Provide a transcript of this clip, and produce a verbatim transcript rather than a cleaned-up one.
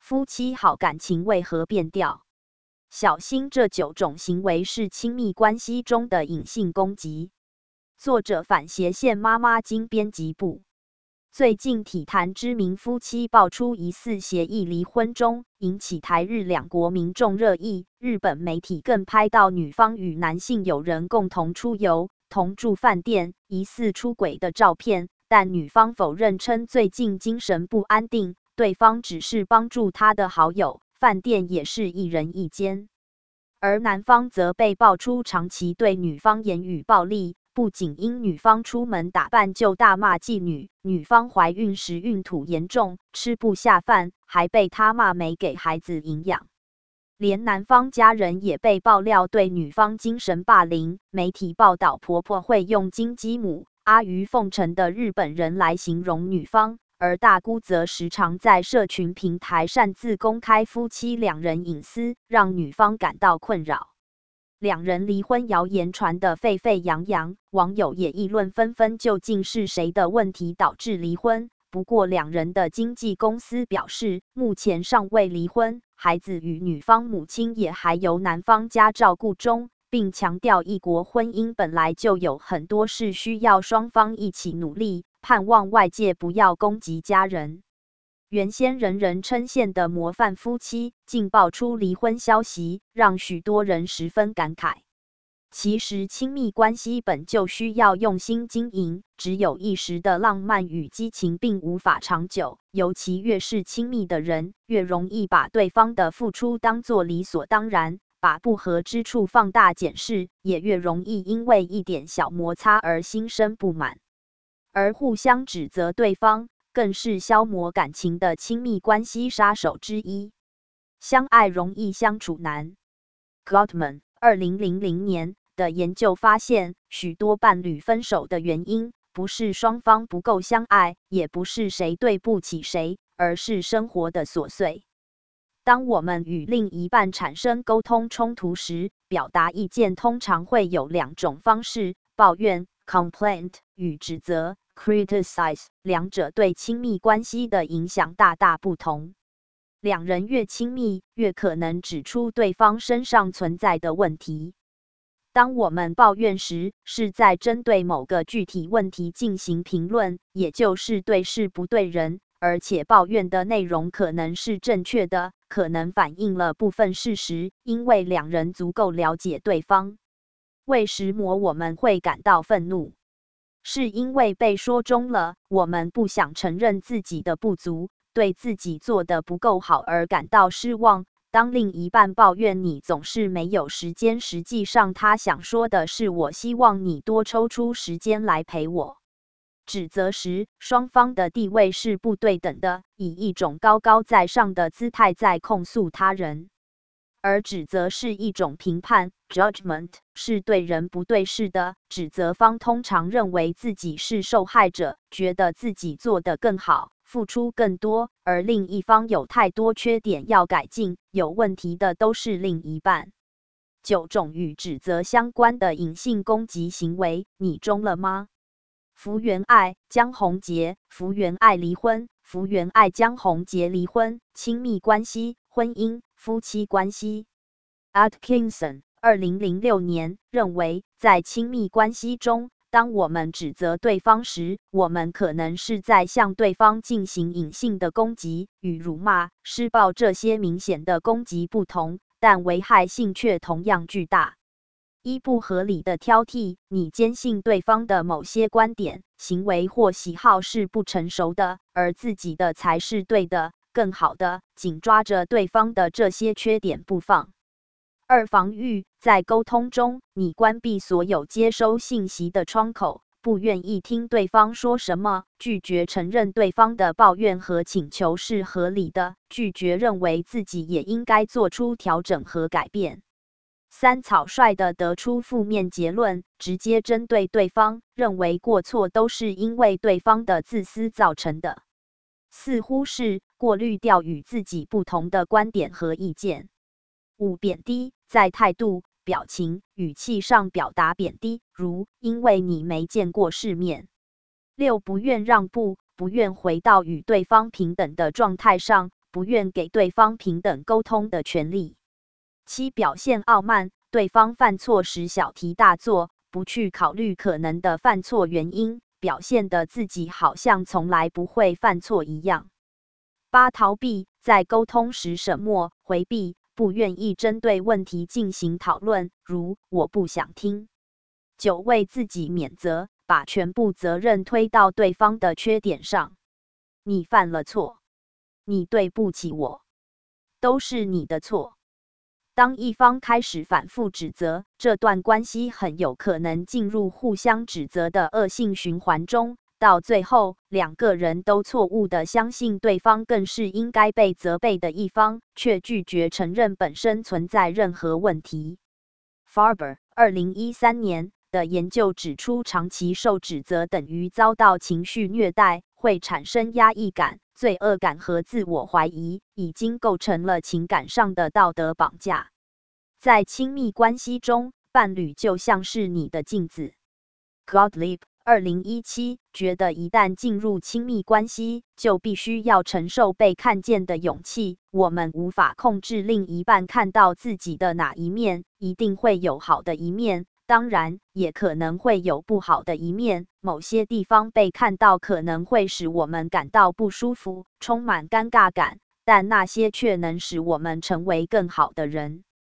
夫妻好感情为何变调？小心这九种行为是亲密关系中的隐性攻击。作者反斜线妈妈经编辑部。最近体坛知名夫妻爆出疑似协议离婚中，引起台日两国民众热议。日本媒体更拍到女方与男性友人共同出游、同住饭店、疑似出轨的照片，但女方否认，称最近精神不安定，对方只是帮助她的好友，饭店也是一人一间。而男方则被爆出长期对女方言语暴力，不仅因女方出门打扮就大骂妓女，女方怀孕时孕吐严重，吃不下饭，还被他骂没给孩子营养。连男方家人也被爆料对女方精神霸凌。媒体报道，婆婆会用金鸡母、阿谀奉承的日本人来形容女方，而大姑则时常在社群平台擅自公开夫妻两人隐私，让女方感到困扰。两人离婚谣言传得沸沸扬扬，网友也议论纷纷，究竟是谁的问题导致离婚？不过，两人的经纪公司表示，目前尚未离婚，孩子与女方母亲也还由男方家照顾中，并强调异国婚姻本来就有很多事需要双方一起努力，盼望外界不要攻击家人。原先人人称羡的模范夫妻，竟爆出离婚消息，让许多人十分感慨。其实，亲密关系本就需要用心经营，只有一时的浪漫与激情并无法长久。尤其越是亲密的人，越容易把对方的付出当作理所当然，把不合之处放大检视，也越容易因为一点小摩擦而心生不满，而互相指责对方，更是消磨感情的亲密关系杀手之一。相爱容易相处难。 Gottman 二零零零年的研究发现，许多伴侣分手的原因，不是双方不够相爱，也不是谁对不起谁，而是生活的琐碎。当我们与另一半产生沟通冲突时，表达意见通常会有两种方式：抱怨 complaint 与指责 criticize， 两者对亲密关系的影响大大不同。两人越亲密，越可能指出对方身上存在的问题。当我们抱怨时，是在针对某个具体问题进行评论，也就是对事不对人，而且抱怨的内容可能是正确的，可能反映了部分事实，因为两人足够了解对方。为什么我们会感到愤怒？是因为被说中了，我们不想承认自己的不足，对自己做得不够好而感到失望。当另一半抱怨你总是没有时间，实际上他想说的是，我希望你多抽出时间来陪我。指责时，双方的地位是不对等的，以一种高高在上的姿态在控诉他人。而指责是一种评判 judgment， 是对人不对事的。指责方通常认为自己是受害者，觉得自己做得更好，付出更多，而另一方有太多缺点要改进，有问题的都是另一半。九种与指责相关的隐性攻击行为，你中了吗？福原爱、江宏杰。福原爱离婚，福原爱、江宏杰离婚。亲密关系、婚姻、夫妻关系。Atkinson 二零零六年认为，在亲密关系中，当我们指责对方时，我们可能是在向对方进行隐性的攻击，与辱骂、施暴这些明显的攻击不同，但危害性却同样巨大。一、不合理的挑剔，你坚信对方的某些观点、行为或喜好是不成熟的，而自己的才是对的、更好的，紧抓着对方的这些缺点不放。二、防御，在沟通中，你关闭所有接收信息的窗口，不愿意听对方说什么，拒绝承认对方的抱怨和请求是合理的，拒绝认为自己也应该做出调整和改变。三、草率地得出负面结论，直接针对对方，认为过错都是因为对方的自私造成的。四、忽视、过滤掉与自己不同的观点和意见。五、贬低，在态度、表情、语气上表达贬低，如因为你没见过世面。六、不愿让步，不愿回到与对方平等的状态上， 不愿给对方平等沟通的权利。七、表现傲慢，对方犯错时小题大做，不去考虑可能的犯错原因，表现得自己好像从来不会犯错一样。八、逃避，在沟通时沈默、回避，不愿意针对问题进行讨论，如我不想听。九、为自己免责，把全部责任推到对方的缺点上。你犯了错，你对不起我，都是你的错。当一方开始反复指责，这段关系很有可能进入互相指责的恶性循环中，到最后，两个人都错误地相信对方更是应该被责备的一方，却拒绝承认本身存在任何问题。Farber 二零一三年的研究指出，长期受指责等于遭到情绪虐待，会产生压抑感、罪恶感和自我怀疑，已经构成了情感上的道德绑架。在亲密关系中，伴侣就像是你的镜子。Gottlieb 二零一七觉得一旦进入亲密关系，就必须要承受被看见的勇气。我们无法控制另一半看到自己的哪一面，一定会有好的一面，当然也可能会有不好的一面。某些地方被看到可能会使我们感到不舒服，充满尴尬感，但那些却能使我们成为更好的人。